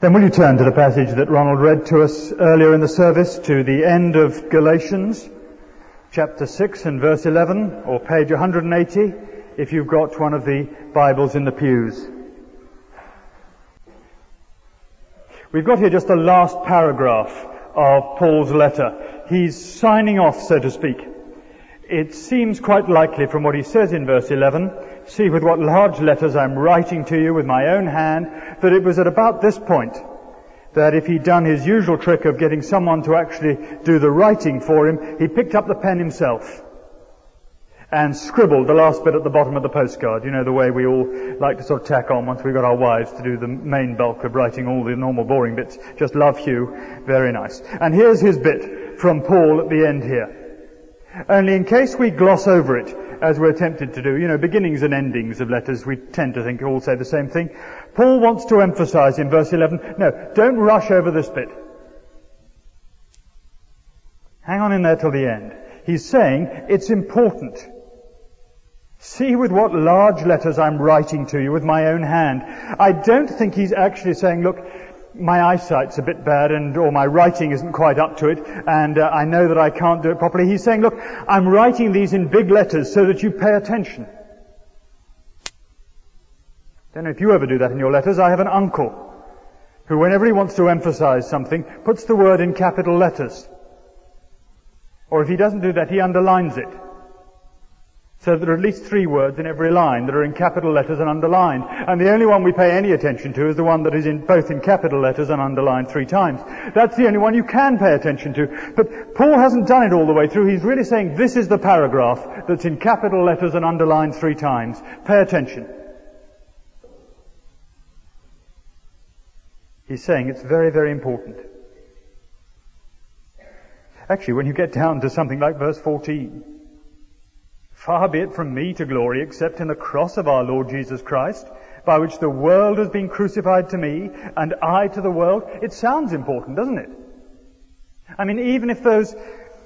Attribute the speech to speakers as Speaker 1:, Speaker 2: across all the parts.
Speaker 1: Then will you turn to the passage that Ronald read to us earlier in the service, to the end of Galatians, chapter 6 and verse 11, or page 180, if you've got one of the Bibles in the pews. We've got here just the last paragraph of Paul's letter. He's signing off, so to speak. It seems quite likely from what he says in verse 11, see with what large letters I'm writing to you with my own hand, that it was at about this point that if he'd done his usual trick of getting someone to actually do the writing for him, he picked up the pen himself and scribbled the last bit at the bottom of the postcard. You know, the way we all like to sort of tack on once we've got our wives to do the main bulk of writing all the normal boring bits. Just love Hugh. Very nice. And here's his bit from Paul at the end here. Only in case we gloss over it, as we're tempted to do, you know, beginnings and endings of letters, we tend to think all say the same thing. Paul wants to emphasize in verse 11, no, don't rush over this bit. Hang on in there till the end. He's saying it's important. See with what large letters I'm writing to you with my own hand. I don't think he's actually saying, look, my eyesight's a bit bad or my writing isn't quite up to it and I know that I can't do it properly. He's saying, look, I'm writing these in big letters so that you pay attention. Don't know if you ever do that in your letters. I have an uncle who, whenever he wants to emphasize something, puts the word in capital letters. Or if he doesn't do that, he underlines it. So that there are at least 3 words in every line that are in capital letters and underlined. And the only one we pay any attention to is the one that is both in capital letters and underlined 3 times. That's the only one you can pay attention to. But Paul hasn't done it all the way through. He's really saying this is the paragraph that's in capital letters and underlined 3 times. Pay attention. He's saying it's very, very important. Actually, when you get down to something like verse 14, far be it from me to glory except in the cross of our Lord Jesus Christ, by which the world has been crucified to me, and I to the world. It sounds important, doesn't it? I mean, even if those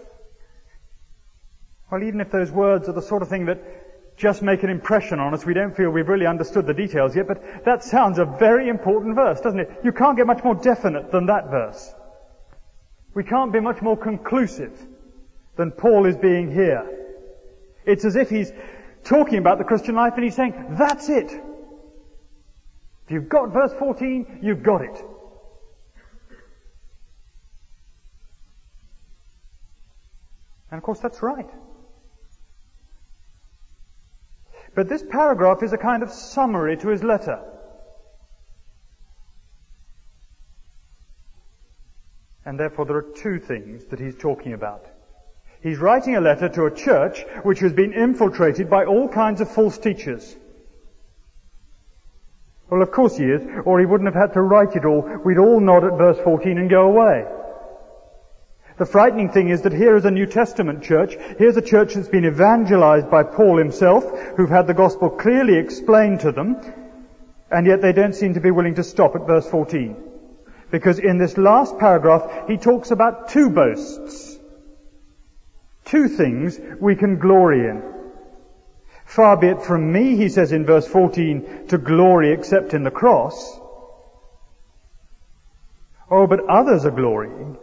Speaker 1: words are the sort of thing that just make an impression on us, we don't feel we've really understood the details yet, but that sounds a very important verse, doesn't it? You can't get much more definite than that verse. We can't be much more conclusive than Paul is being here. It's as if he's talking about the Christian life and he's saying, that's it. If you've got verse 14, you've got it. And of course that's right. But this paragraph is a kind of summary to his letter. And therefore there are 2 things that he's talking about. He's writing a letter to a church which has been infiltrated by all kinds of false teachers. Well, of course he is, or he wouldn't have had to write it all. We'd all nod at verse 14 and go away. The frightening thing is that here is a New Testament church. Here's a church that's been evangelized by Paul himself, who've had the gospel clearly explained to them, and yet they don't seem to be willing to stop at verse 14. Because in this last paragraph, he talks about 2 boasts. 2 things we can glory in. Far be it from me, he says in verse 14, to glory except in the cross. Oh, but others are glorying.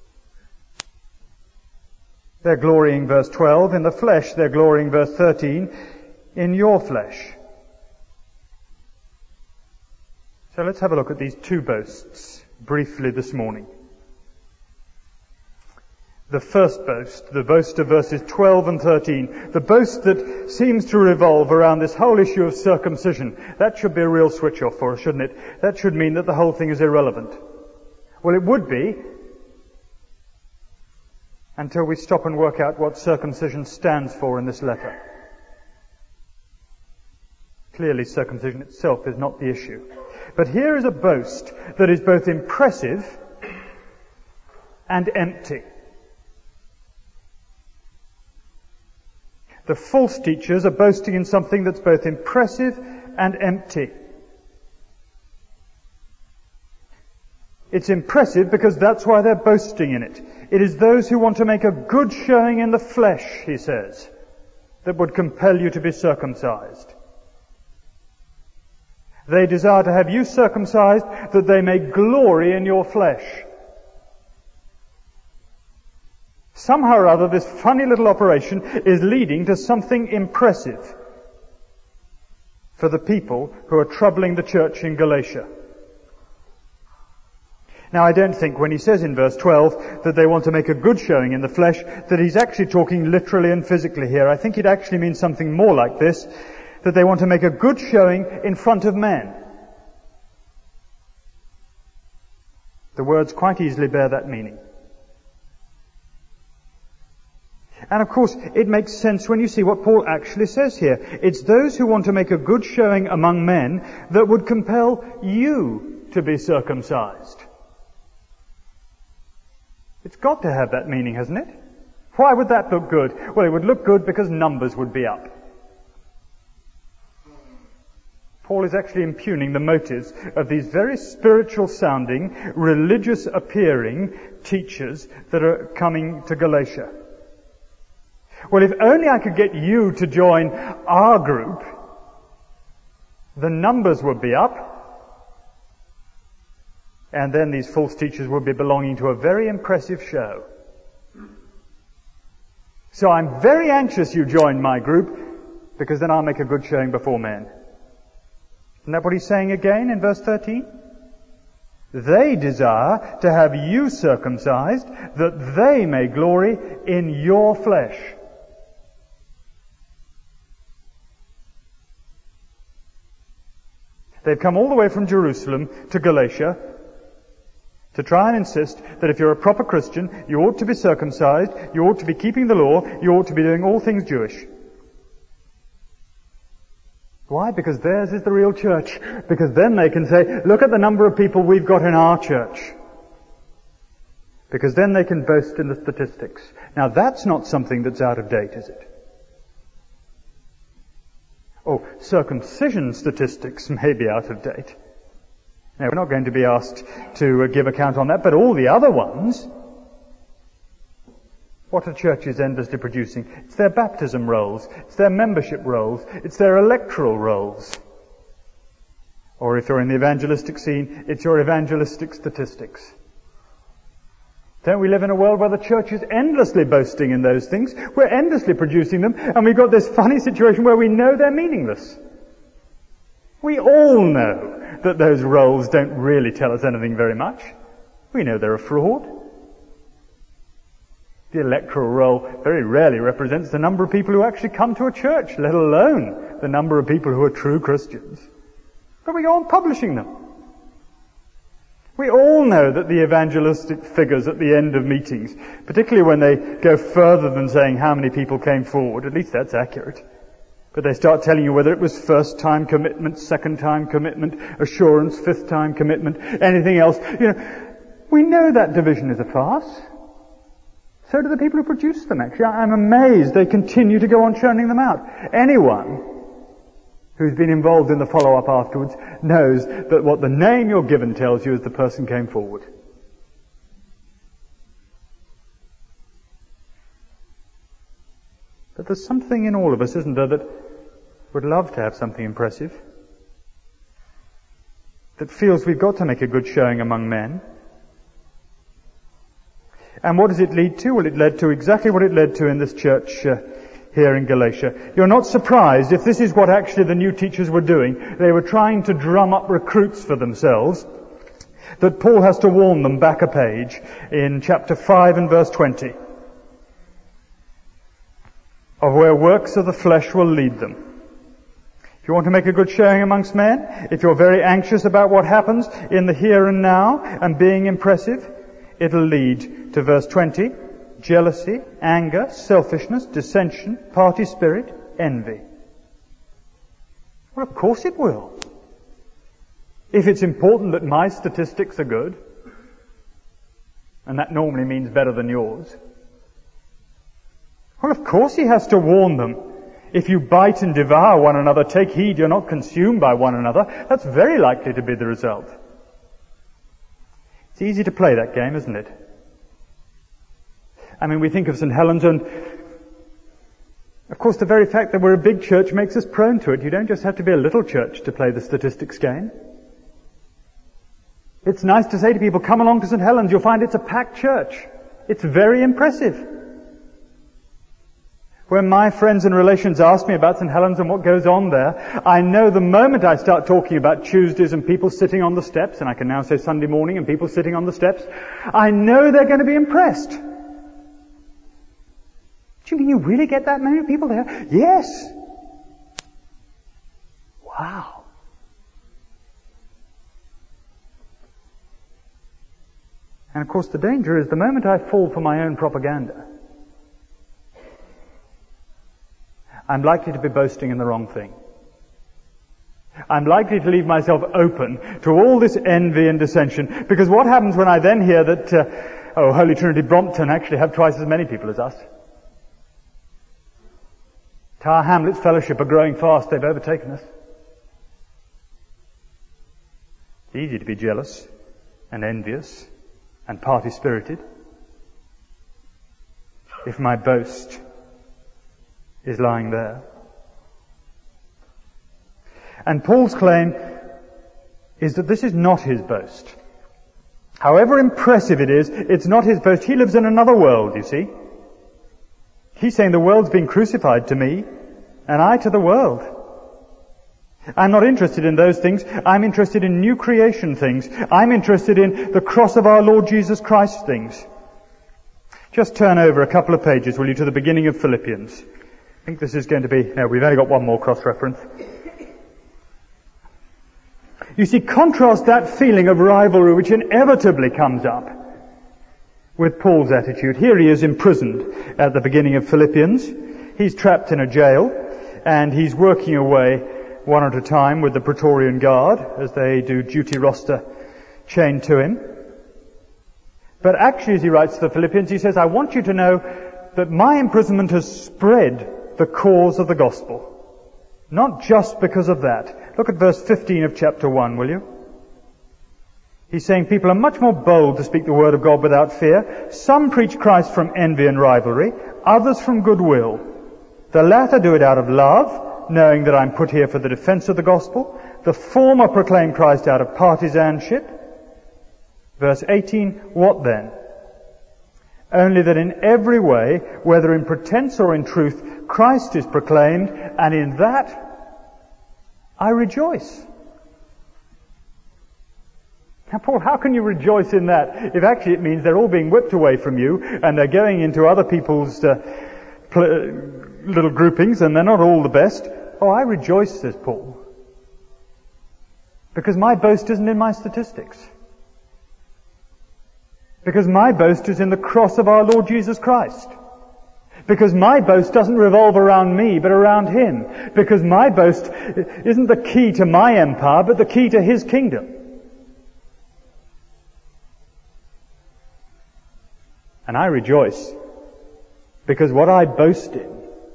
Speaker 1: They're glorying, verse 12, in the flesh. They're glorying, verse 13, in your flesh. So let's have a look at these 2 boasts briefly this morning. The first boast, the boast of verses 12 and 13, the boast that seems to revolve around this whole issue of circumcision. That should be a real switch off for us, shouldn't it? That should mean that the whole thing is irrelevant. Well, it would be, until we stop and work out what circumcision stands for in this letter. Clearly, circumcision itself is not the issue. But here is a boast that is both impressive and empty. The false teachers are boasting in something that's both impressive and empty. It's impressive because that's why they're boasting in it. It is those who want to make a good showing in the flesh, he says, that would compel you to be circumcised. They desire to have you circumcised that they may glory in your flesh. Somehow or other, this funny little operation is leading to something impressive for the people who are troubling the church in Galatia. Now, I don't think when he says in verse 12 that they want to make a good showing in the flesh, that he's actually talking literally and physically here. I think it actually means something more like this, that they want to make a good showing in front of men. The words quite easily bear that meaning. And of course, it makes sense when you see what Paul actually says here. It's those who want to make a good showing among men that would compel you to be circumcised. It's got to have that meaning, hasn't it? Why would that look good? Well, it would look good because numbers would be up. Paul is actually impugning the motives of these very spiritual-sounding, religious-appearing teachers that are coming to Galatia. Well, if only I could get you to join our group, the numbers would be up, and then these false teachers would be belonging to a very impressive show. So I'm very anxious you join my group, because then I'll make a good showing before men. Isn't that what he's saying again in verse 13? They desire to have you circumcised, that they may glory in your flesh. They've come all the way from Jerusalem to Galatia to try and insist that if you're a proper Christian, you ought to be circumcised, you ought to be keeping the law, you ought to be doing all things Jewish. Why? Because theirs is the real church. Because then they can say, look at the number of people we've got in our church. Because then they can boast in the statistics. Now that's not something that's out of date, is it? Oh, circumcision statistics may be out of date. Now, we're not going to be asked to give account on that, but all the other ones, what are churches endlessly producing? It's their baptism rolls, it's their membership rolls, it's their electoral rolls. Or if you're in the evangelistic scene, it's your evangelistic statistics. Don't we live in a world where the church is endlessly boasting in those things? We're endlessly producing them, and we've got this funny situation where we know they're meaningless. We all know that those rolls don't really tell us anything very much. We know they're a fraud. The electoral roll very rarely represents the number of people who actually come to a church, let alone the number of people who are true Christians. But we go on publishing them. We all know that the evangelistic figures at the end of meetings, particularly when they go further than saying how many people came forward, at least that's accurate, but they start telling you whether it was first-time commitment, second-time commitment, assurance, fifth-time commitment, anything else. We know that division is a farce. So do the people who produce them, actually. I'm amazed they continue to go on churning them out. Anyone who's been involved in the follow-up afterwards knows that what the name you're given tells you is the person came forward. But there's something in all of us, isn't there, that would love to have something impressive, that feels we've got to make a good showing among men. And what does it lead to? Well, it led to exactly what it led to in this church here in Galatia. You're not surprised if this is what actually the new teachers were doing. They were trying to drum up recruits for themselves, that Paul has to warn them back a page in chapter 5 and verse 20, of where works of the flesh will lead them. If you want to make a good showing amongst men, if you're very anxious about what happens in the here and now and being impressive, it'll lead to verse 20, jealousy, anger, selfishness, dissension, party spirit, envy. Well, of course it will. If it's important that my statistics are good, and that normally means better than yours, well, of course he has to warn them. If you bite and devour one another, take heed you're not consumed by one another. That's very likely to be the result. It's easy to play that game, isn't it? I mean, we think of St. Helens, and Of course, the very fact that we're a big church makes us prone to it. You don't just have to be a little church to play the statistics game. It's nice to say to people, come along to St. Helens, you'll find it's a packed church. It's very impressive. When my friends and relations ask me about St. Helens and what goes on there, I know the moment I start talking about Tuesdays and people sitting on the steps, and I can now say Sunday morning and people sitting on the steps, I know they're going to be impressed. Do you mean you really get that many people there? Yes. Wow. And of course the danger is the moment I fall for my own propaganda, I'm likely to be boasting in the wrong thing. I'm likely to leave myself open to all this envy and dissension, because what happens when I then hear that, Holy Trinity Brompton actually have twice as many people as us? Tower Hamlets Fellowship are growing fast, they've overtaken us. It's easy to be jealous and envious and party-spirited if my boast is lying there. And Paul's claim is that this is not his boast. However impressive it is, it's not his boast. He lives in another world, you see. He's saying the world's been crucified to me, and I to the world. I'm not interested in those things. I'm interested in new creation things. I'm interested in the cross of our Lord Jesus Christ things. Just turn over a couple of pages, will you, to the beginning of Philippians. I think this is going to be... No, we've only got one more cross-reference. You see, contrast that feeling of rivalry which inevitably comes up with Paul's attitude. Here he is imprisoned at the beginning of Philippians. He's trapped in a jail, and he's working away one at a time with the Praetorian Guard as they do duty roster chained to him. But actually, as he writes to the Philippians, he says, I want you to know that my imprisonment has spread the cause of the gospel. Not just because of that. Look at verse 15 of chapter 1, will you? He's saying people are much more bold to speak the word of God without fear. Some preach Christ from envy and rivalry, others from goodwill. The latter do it out of love, knowing that I'm put here for the defense of the gospel. The former proclaim Christ out of partisanship. Verse 18, what then? Only that in every way, whether in pretense or in truth, Christ is proclaimed, and in that I rejoice. Now, Paul, how can you rejoice in that if actually it means they're all being whipped away from you and they're going into other people's little groupings and they're not all the best? Oh, I rejoice, says Paul, because my boast isn't in my statistics. Because my boast is in the cross of our Lord Jesus Christ. Because my boast doesn't revolve around me, but around Him. Because my boast isn't the key to my empire, but the key to His kingdom. And I rejoice because what I boast in,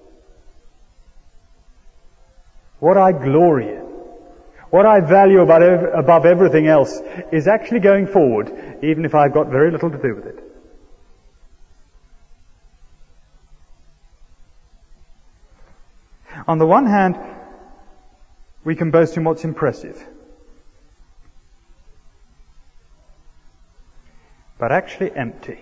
Speaker 1: what I glory in, what I value above everything else is actually going forward, even if I've got very little to do with it. On the one hand, we can boast in what's impressive. But actually empty.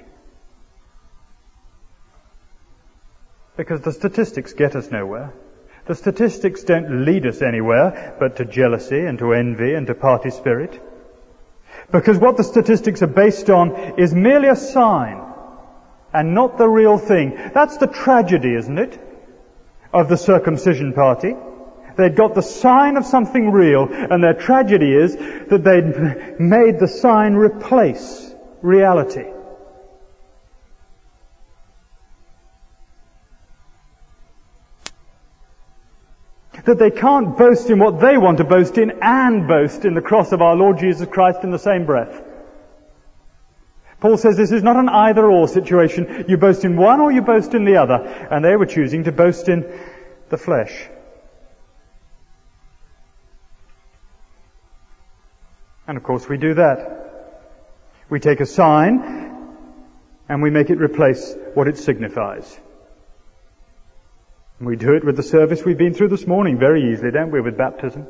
Speaker 1: Because the statistics get us nowhere. The statistics don't lead us anywhere but to jealousy and to envy and to party spirit. Because what the statistics are based on is merely a sign and not the real thing. That's the tragedy, isn't it, of the circumcision party? They'd got the sign of something real, and their tragedy is that they'd made the sign replace reality. That they can't boast in what they want to boast in and boast in the cross of our Lord Jesus Christ in the same breath. Paul says this is not an either-or situation. You boast in one or you boast in the other. And they were choosing to boast in the flesh. And of course we do that. We take a sign and we make it replace what it signifies. We do it with the service we've been through this morning very easily, don't we, with baptism?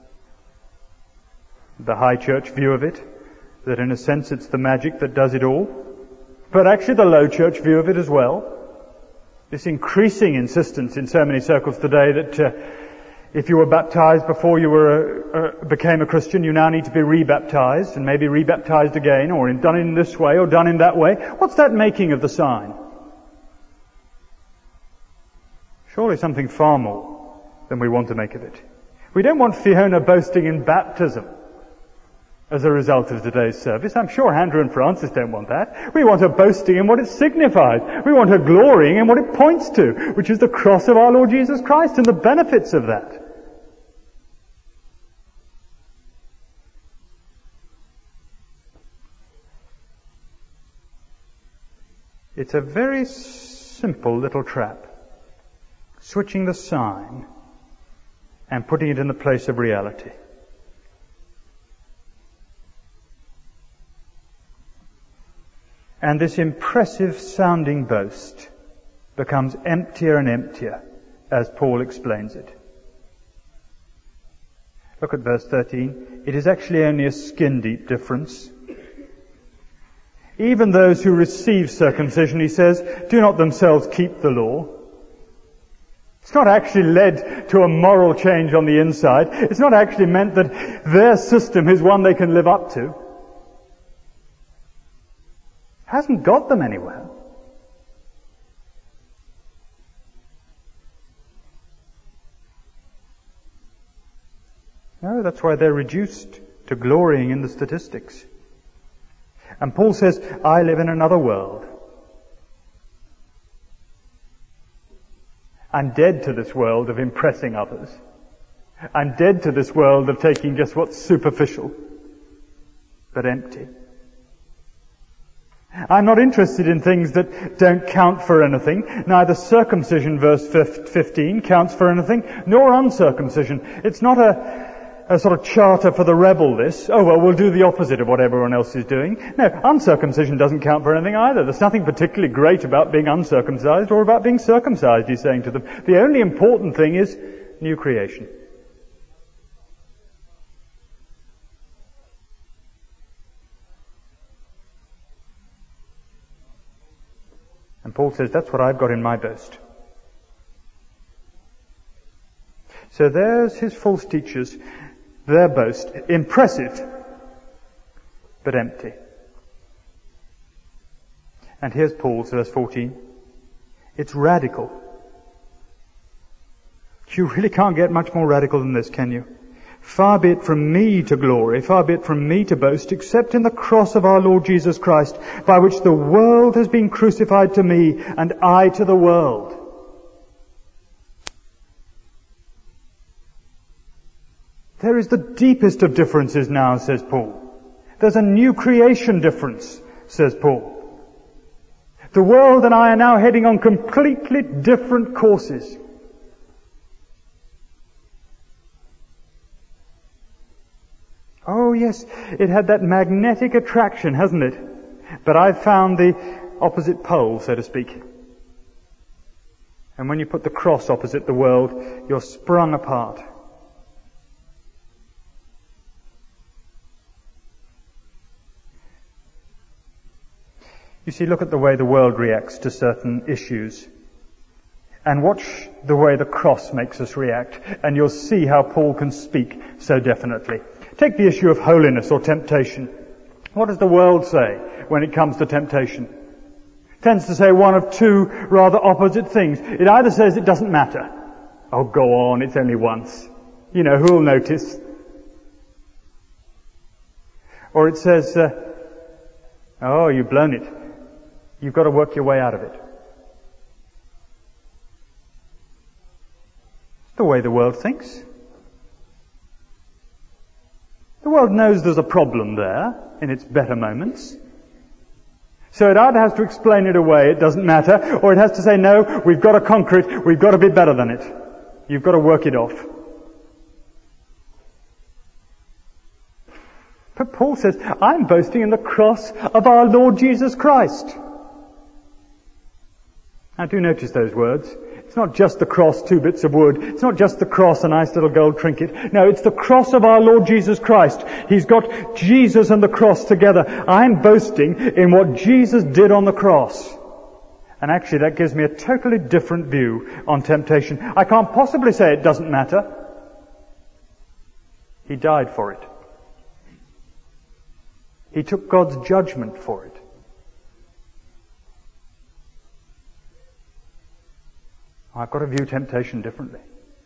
Speaker 1: The high church view of it, that in a sense it's the magic that does it all, but actually the low church view of it as well. This increasing insistence in so many circles today that if you were baptized before you became a Christian, you now need to be rebaptized, and maybe rebaptized again, or done in this way, or done in that way. What's that making of the sign? Surely something far more than we want to make of it. We don't want Fiona boasting in baptism as a result of today's service. I'm sure Andrew and Francis don't want that. We want her boasting in what it signifies. We want her glorying in what it points to, which is the cross of our Lord Jesus Christ and the benefits of that. It's a very simple little trap. Switching the sign and putting it in the place of reality. And this impressive sounding boast becomes emptier and emptier as Paul explains it. Look at verse 13. It is actually only a skin deep difference. Even those who receive circumcision, he says, do not themselves keep the law. It's not actually led to a moral change on the inside. It's not actually meant that their system is one they can live up to. It hasn't got them anywhere. No, that's why they're reduced to glorying in the statistics. And Paul says, I live in another world. I'm dead to this world of impressing others. I'm dead to this world of taking just what's superficial, but empty. I'm not interested in things that don't count for anything. Neither circumcision, verse 15, counts for anything, nor uncircumcision. It's not a sort of charter for the rebel, this. Oh, well, we'll do the opposite of what everyone else is doing. No, uncircumcision doesn't count for anything either. There's nothing particularly great about being uncircumcised or about being circumcised, he's saying to them. The only important thing is new creation. And Paul says, that's what I've got in my boast. So there's his false teachers, their boast, impressive, but empty. And here's Paul's, verse 14. It's radical. You really can't get much more radical than this, can you? Far be it from me to glory, far be it from me to boast, except in the cross of our Lord Jesus Christ, by which the world has been crucified to me, and I to the world. There is the deepest of differences now, says Paul. There's a new creation difference, says Paul. The world and I are now heading on completely different courses. Oh yes, it had that magnetic attraction, hasn't it? But I've found the opposite pole, so to speak. And when you put the cross opposite the world, you're sprung apart. You see, look at the way the world reacts to certain issues. And watch the way the cross makes us react. And you'll see how Paul can speak so definitely. Take the issue of holiness or temptation. What does the world say when it comes to temptation? It tends to say one of two rather opposite things. It either says it doesn't matter. Oh, go on, it's only once. You know, who'll notice? Or it says, oh, you've blown it. You've got to work your way out of it. It's the way the world thinks. The world knows there's a problem there in its better moments. So it either has to explain it away, it doesn't matter, or it has to say, no, we've got to conquer it, we've got to be better than it. You've got to work it off. But Paul says, I'm boasting in the cross of our Lord Jesus Christ. Now do notice those words. It's not just the cross, 2 bits of wood. It's not just the cross, a nice little gold trinket. No, it's the cross of our Lord Jesus Christ. He's got Jesus and the cross together. I'm boasting in what Jesus did on the cross. And actually that gives me a totally different view on temptation. I can't possibly say it doesn't matter. He died for it. He took God's judgment for it. I've got to view temptation differently.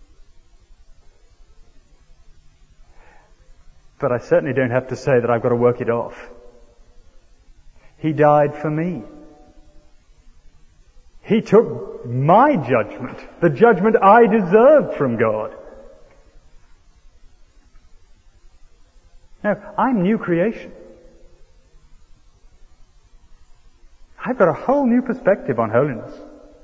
Speaker 1: But I certainly don't have to say that I've got to work it off. He died for me. He took my judgment, the judgment I deserved from God. Now, I'm new creation. I've got a whole new perspective on holiness.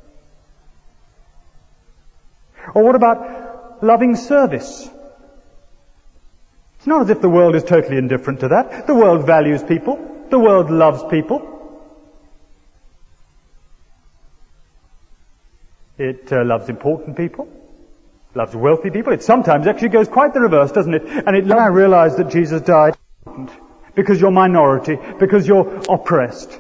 Speaker 1: Or what about loving service? It's not as if the world is totally indifferent to that. The world values people. The world loves people. It loves important people. Loves wealthy people. It sometimes actually goes quite the reverse, doesn't it? And I realize that Jesus died because you're minority, because you're oppressed.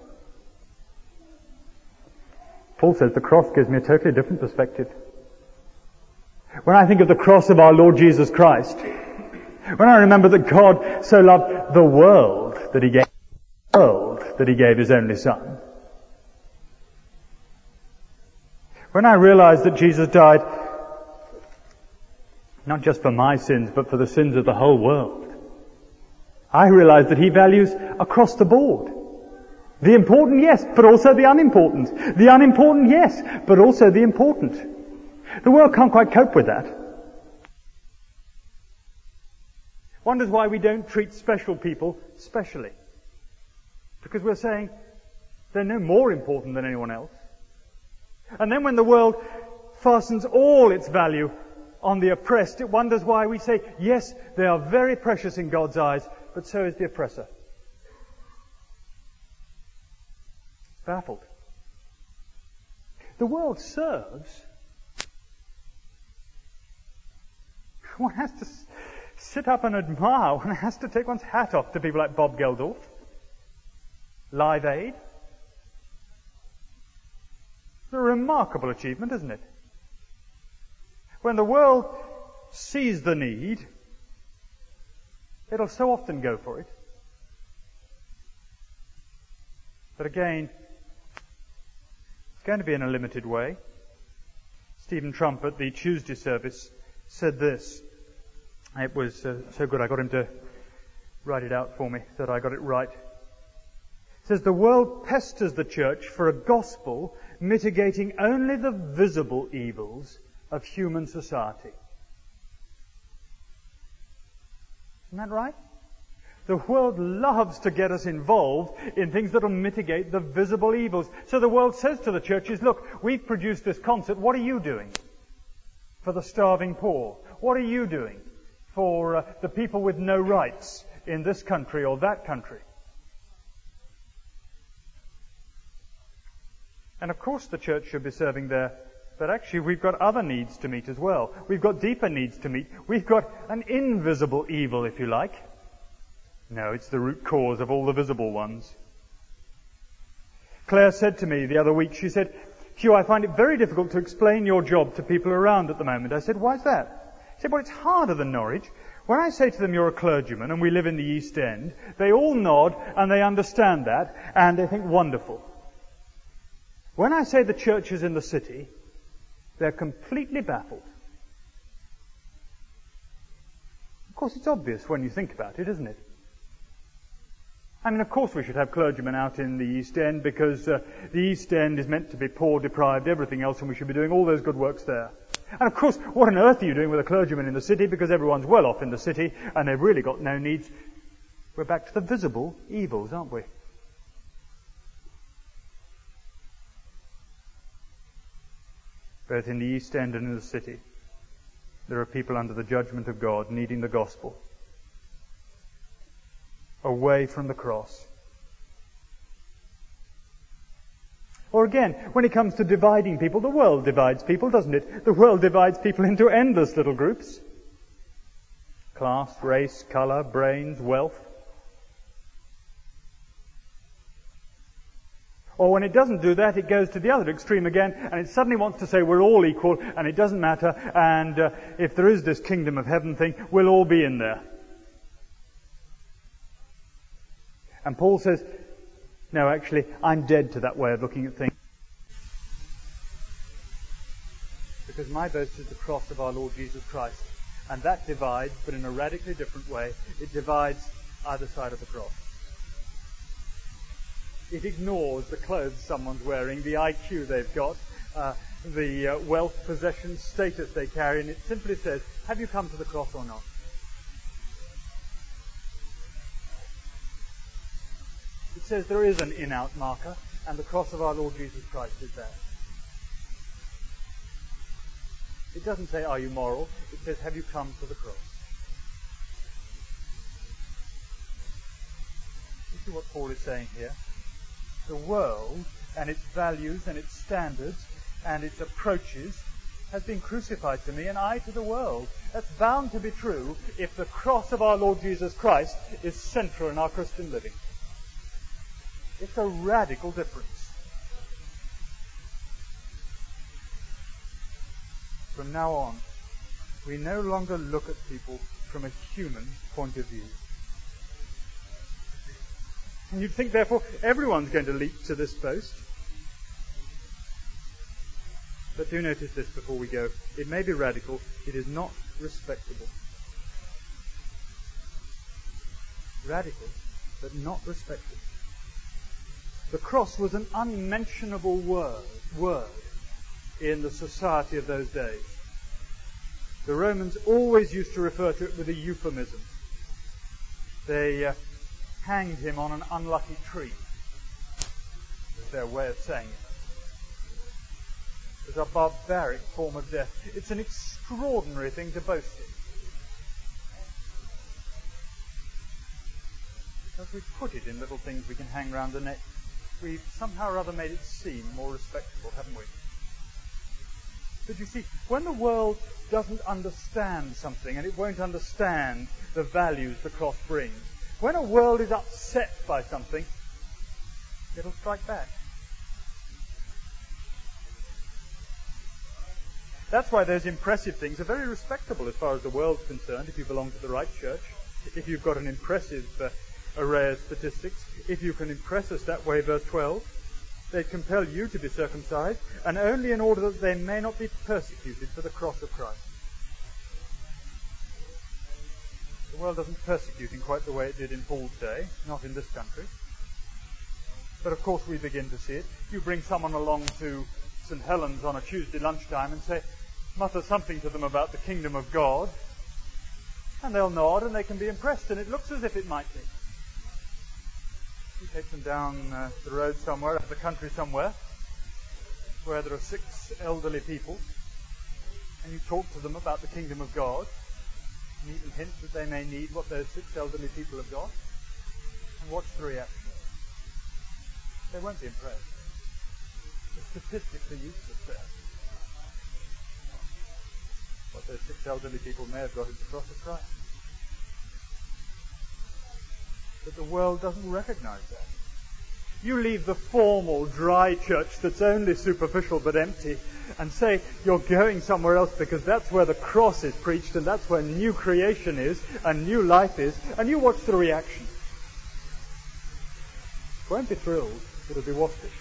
Speaker 1: Paul says the cross gives me a totally different perspective. When I think of the cross of our Lord Jesus Christ, when I remember that God so loved the world that He gave His only Son, when I realize that Jesus died not just for my sins, but for the sins of the whole world, I realize that He values across the board. The important, yes, but also the unimportant. The unimportant, yes, but also the important. The world can't quite cope with that. Wonders why we don't treat special people specially. Because we're saying they're no more important than anyone else. And then when the world fastens all its value on the oppressed, it wonders why we say, yes, they are very precious in God's eyes, but so is the oppressor. Baffled. The world serves. One has to sit up and admire. One has to take one's hat off to people like Bob Geldof, Live Aid. It's a remarkable achievement, isn't it? When the world sees the need, it'll so often go for it. But again, it's going to be in a limited way. Stephen Trump at the Tuesday service said this. It was so good I got him to write it out for me so that I got it right. It says, the world pesters the church for a gospel mitigating only the visible evils of human society. Isn't that right? The world loves to get us involved in things that will mitigate the visible evils. So the world says to the churches, look, we've produced this concert. What are you doing for the starving poor? What are you doing for the people with no rights in this country or that country? And of course the church should be serving there, but actually we've got other needs to meet as well. We've got deeper needs to meet. We've got an invisible evil, if you like. No, it's the root cause of all the visible ones. Claire said to me the other week, she said, Hugh, I find it very difficult to explain your job to people around at the moment. I said, why's that? She said, well, it's harder than Norwich. When I say to them, you're a clergyman and we live in the East End, they all nod and they understand that and they think, wonderful. When I say the church is in the city, they're completely baffled. Of course, it's obvious when you think about it, isn't it? I mean, of course we should have clergymen out in the East End because the East End is meant to be poor, deprived, everything else, and we should be doing all those good works there. And of course, what on earth are you doing with a clergyman in the city? Because everyone's well off in the city and they've really got no needs. We're back to the visible evils, aren't we? Both in the East End and in the city, there are people under the judgment of God needing the gospel. Away from the cross. Or again, when it comes to dividing people, the world divides people, doesn't it? The world divides people into endless little groups. Class, race, colour, brains, wealth. Or when it doesn't do that, it goes to the other extreme again, and it suddenly wants to say we're all equal, and it doesn't matter, and if there is this kingdom of heaven thing, we'll all be in there. And Paul says, no, actually, I'm dead to that way of looking at things. Because my boast is the cross of our Lord Jesus Christ. And that divides, but in a radically different way. It divides either side of the cross. It ignores the clothes someone's wearing, the IQ they've got, the wealth, possession, status they carry, and it simply says, have you come to the cross or not? It says there is an in-out marker, and the cross of our Lord Jesus Christ is there. It doesn't say, are you moral? It says, have you come to the cross? You see what Paul is saying here? The world and its values and its standards and its approaches has been crucified to me, and I to the world. That's bound to be true if the cross of our Lord Jesus Christ is central in our Christian living. It's a radical difference. From now on, we no longer look at people from a human point of view. And you'd think, therefore, everyone's going to leap to this boast. But do notice this before we go. It may be radical. It is not respectable. Radical, but not respectable. The cross was an unmentionable word in the society of those days. The Romans always used to refer to it with a euphemism. They hanged him on an unlucky tree. That's their way of saying it. It's a barbaric form of death. It's an extraordinary thing to boast in. Because we've put it in little things we can hang round the neck. We've somehow or other made it seem more respectable, haven't we? But you see, when the world doesn't understand something, and it won't understand the values the cross brings, when a world is upset by something, it'll strike back. That's why those impressive things are very respectable as far as the world's concerned, if you belong to the right church, if you've got an impressive array of statistics, if you can impress us that way, verse 12, they compel you to be circumcised, and only in order that they may not be persecuted for the cross of Christ. The world doesn't persecute in quite the way it did in Paul's day, not in this country. But of course we begin to see it. You bring someone along to St. Helens on a Tuesday lunchtime and say, mutter something to them about the kingdom of God, and they'll nod and they can be impressed, and it looks as if it might be. You take them down the road somewhere, the country somewhere, where there are 6 elderly people, and you talk to them about the kingdom of God, and even hint that they may need what those 6 elderly people have got, and watch the reaction. They won't be impressed. The statistics are useless there. What those 6 elderly people may have got is the cross of Christ. But the world doesn't recognize that. You leave the formal, dry church that's only superficial but empty and say you're going somewhere else because that's where the cross is preached and that's where new creation is and new life is, and you watch the reaction. It won't be thrilled, it'll be waspish.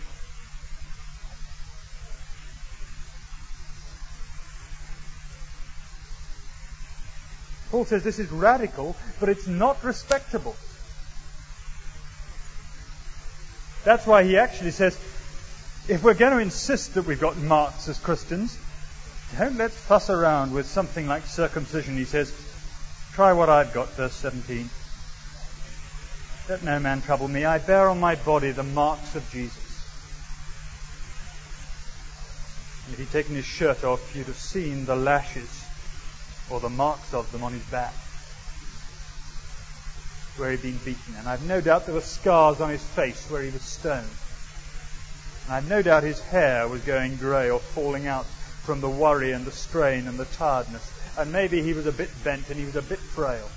Speaker 1: Paul says this is radical, but it's not respectable. That's why he actually says, if we're going to insist that we've got marks as Christians, don't let's fuss around with something like circumcision. He says, try what I've got, verse 17. Let no man trouble me. I bear on my body the marks of Jesus. And if he'd taken his shirt off, you'd have seen the lashes or the marks of them on his back, where he'd been beaten. And I've no doubt there were scars on his face where he was stoned. And I've no doubt his hair was going grey or falling out from the worry and the strain and the tiredness. And maybe he was a bit bent and he was a bit frail.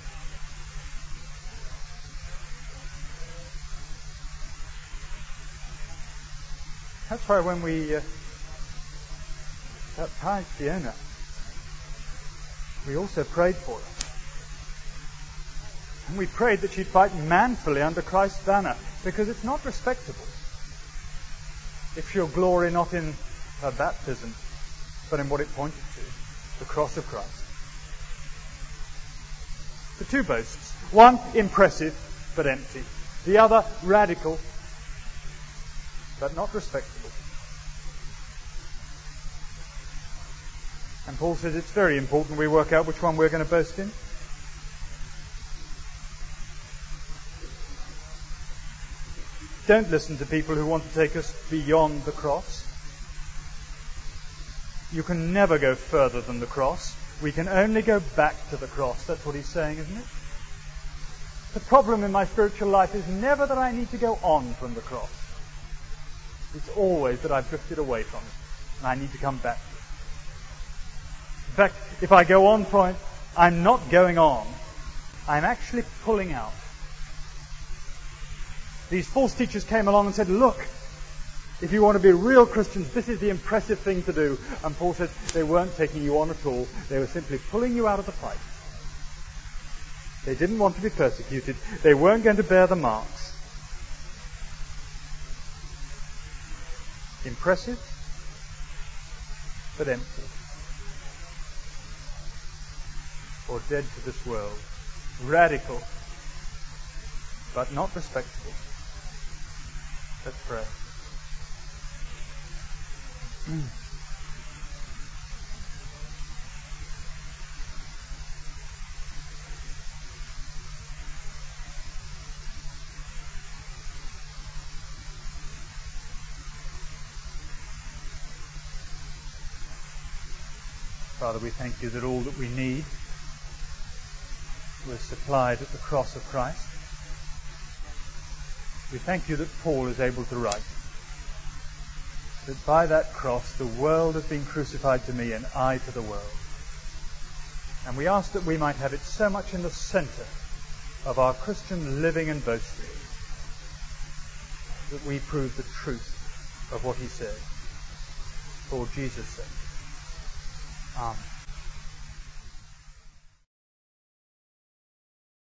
Speaker 1: That's why when we baptized Fiona, we also prayed for her. And we prayed that she'd fight manfully under Christ's banner, because it's not respectable if she'll glory not in her baptism, but in what it pointed to, the cross of Christ. The two boasts, one impressive but empty, the other radical but not respectable. And Paul says it's very important we work out which one we're going to boast in. Don't listen to people who want to take us beyond the cross. You can never go further than the cross. We can only go back to the cross. That's what he's saying, isn't it? The problem in my spiritual life is never that I need to go on from the cross. It's always that I've drifted away from it, and I need to come back to it. In fact, if I go on from it, I'm not going on. I'm actually pulling out. These false teachers came along and said, look, if you want to be real Christians, this is the impressive thing to do. And Paul says they weren't taking you on at all. They were simply pulling you out of the fight. They didn't want to be persecuted. They weren't going to bear the marks. Impressive, but empty. Or dead to this world. Radical, but not respectable. Let's pray. Father, we thank you that all that we need was supplied at the cross of Christ. We thank you that Paul is able to write that by that cross the world has been crucified to me and I to the world. And we ask that we might have it so much in the center of our Christian living and boasting that we prove the truth of what he said. For Jesus' sake. Amen.